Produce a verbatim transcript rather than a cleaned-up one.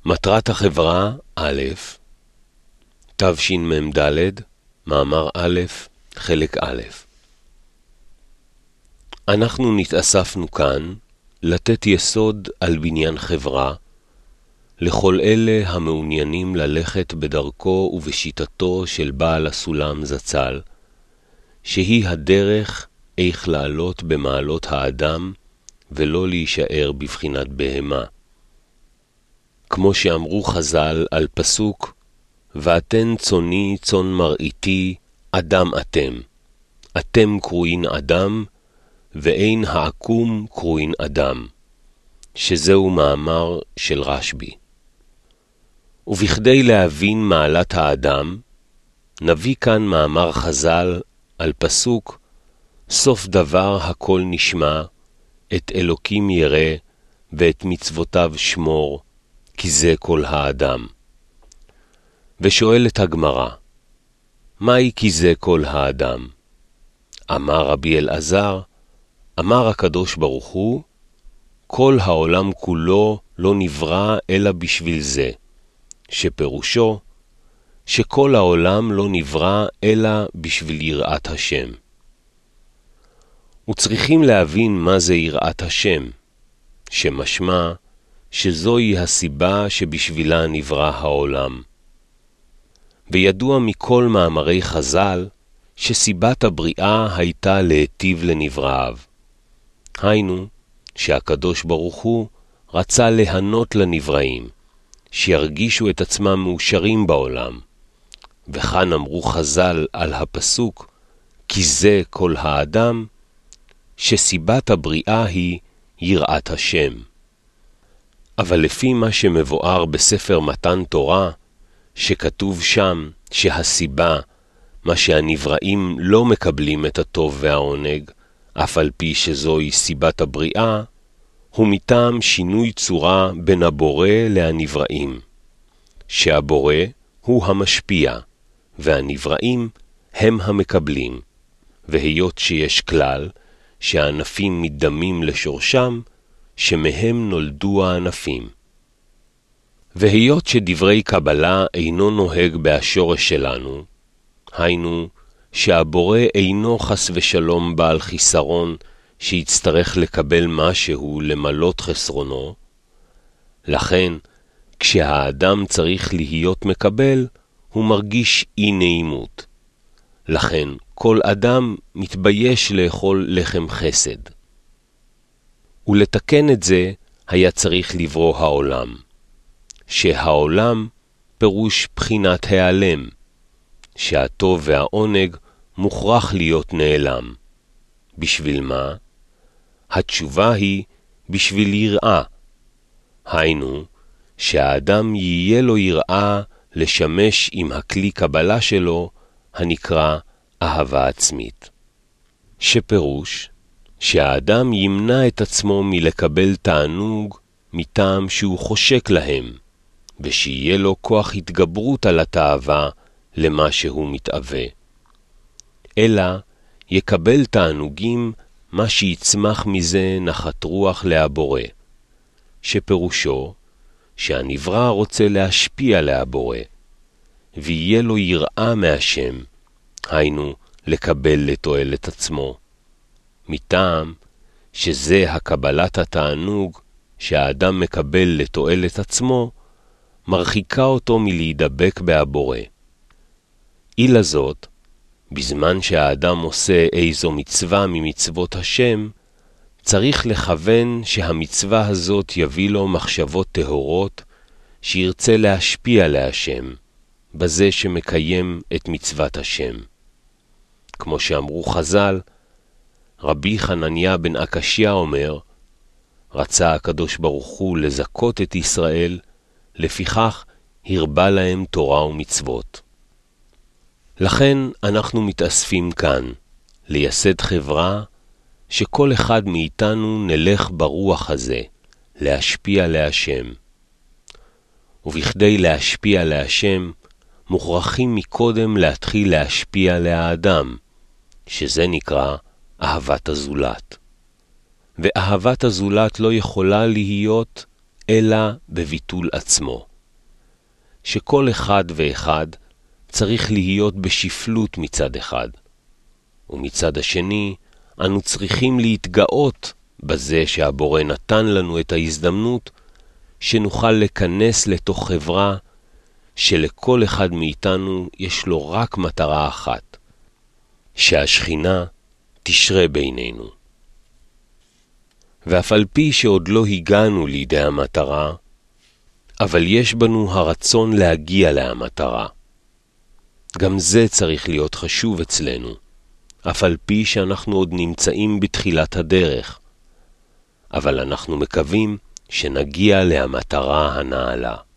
מטרת החברה א', תשמ"ד, מאמר א', חלק א'. אנחנו נתאספנו כאן לתת יסוד על בניין חברה לכל אלה המעוניינים ללכת בדרכו ובשיטתו של בעל הסולם זצ"ל, שהיא הדרך איך לעלות במעלות האדם ולא להישאר בבחינת בהמה. כמו שאמרו חז"ל על פסוק, ואתן צוני צאן מרעיתי, אדם אתם. אתם קרוין אדם, ואין העקום קרוין אדם. שזהו מאמר של רשב"י. ובכדי להבין מעלת האדם, נביא כאן מאמר חז"ל על פסוק, סוף דבר הכל נשמע, את אלוקים ירא, ואת מצוותיו שמור, כי זה כל האדם. ושואלת הגמרא, מהי כי זה כל האדם? אמר רבי אלעזר, אמר הקדוש ברוך הוא, כל העולם כולו לא נברא אלא בשביל זה, שפירושו, שכל העולם לא נברא אלא בשביל יראת השם. וצריכים להבין מה זה יראת השם, שמשמע שזוהי הסיבה שבשבילה נברא העולם. וידוע מכל מאמרי חז"ל שסיבת הבריאה הייתה להיטיב לנבראיו. היינו שהקדוש ברוך הוא רצה להנות לנבראים, שירגישו את עצמם מאושרים בעולם. וכאן אמרו חז"ל על הפסוק, כי זה כל האדם, שסיבת הבריאה היא יראת השם. אבל לפי מה שמבואר בספר מתן תורה, שכתוב שם שהסיבה, מה שהנבראים לא מקבלים את הטוב והעונג, אף על פי שזוהי סיבת הבריאה, הוא מטעם שינוי צורה בין הבורא להנבראים. שהבורא הוא המשפיע, והנבראים הם המקבלים. והיות שיש כלל, שהענפים מדמים לשורשם, שמהם נולדו הענפים. והיות שדברי קבלה אינו נוהג בהשורש שלנו, היינו שהבורא אינו חס ושלום בעל חיסרון שיצטרך לקבל משהו למלות חסרונו, לכן כשהאדם צריך להיות מקבל, הוא מרגיש אי נעימות. לכן כל אדם מתבייש לאכול לחם חסד. ולתקן את זה היה צריך לברוא העולם. שהעולם פירוש בחינת העלם, שהטוב והעונג מוכרח להיות נעלם. בשביל מה? התשובה היא בשביל יראה. היינו, שהאדם יהיה לו יראה לשמש עם הכלי קבלה שלו, הנקרא אהבה עצמית. שפירוש, שהאדם ימנע את עצמו מלקבל תענוג מטעם שהוא חושק להם, ושיהיה לו כוח התגברות על התאווה למה שהוא מתאווה. אלא יקבל תענוגים מה שיצמח מזה נחת רוח להבורא, שפירושו שהנברא רוצה להשפיע להבורא, ויהיה לו יראה מהשם, היינו לקבל לתועלת עצמו. מטעם שזה הקבלת התענוג שהאדם מקבל לתועלת עצמו, מרחיקה אותו מלהידבק בהבורא. אילה זאת, בזמן שהאדם עושה איזו מצווה ממצוות השם, צריך לכוון שהמצווה הזאת יביא לו מחשבות טהורות, שירצה להשפיע להשם, בזה שמקיים את מצוות השם. כמו שאמרו חז"ל, רבי חנניה בן עקשיא אומר, רצה הקדוש ברוך הוא לזכות את ישראל, לפיכך הרבה להם תורה ומצוות. לכן אנחנו מתאספים כאן, לייסד חברה, שכל אחד מאיתנו נלך ברוח הזה, להשפיע להשם. ובכדי להשפיע להשם, מוכרחים מקודם להתחיל להשפיע לאדם, שזה נקרא אהבת הזולת. ואהבת הזולת לא יכולה להיות אלא בביטול עצמו. שכל אחד ואחד צריך להיות בשפלות מצד אחד, ומצד השני אנו צריכים להתגאות בזה שהבורא נתן לנו את ההזדמנות שנוכל לכנס לתוך חברה שלכל אחד מאיתנו יש לו רק מטרה אחת, שהשכינה תשרה בינינו. ואף על פי שעוד לא הגענו לידי המטרה, אבל יש בנו הרצון להגיע להמטרה. גם זה צריך להיות חשוב אצלנו, אף על פי שאנחנו עוד נמצאים בתחילת הדרך, אבל אנחנו מקווים שנגיע להמטרה הנעלה.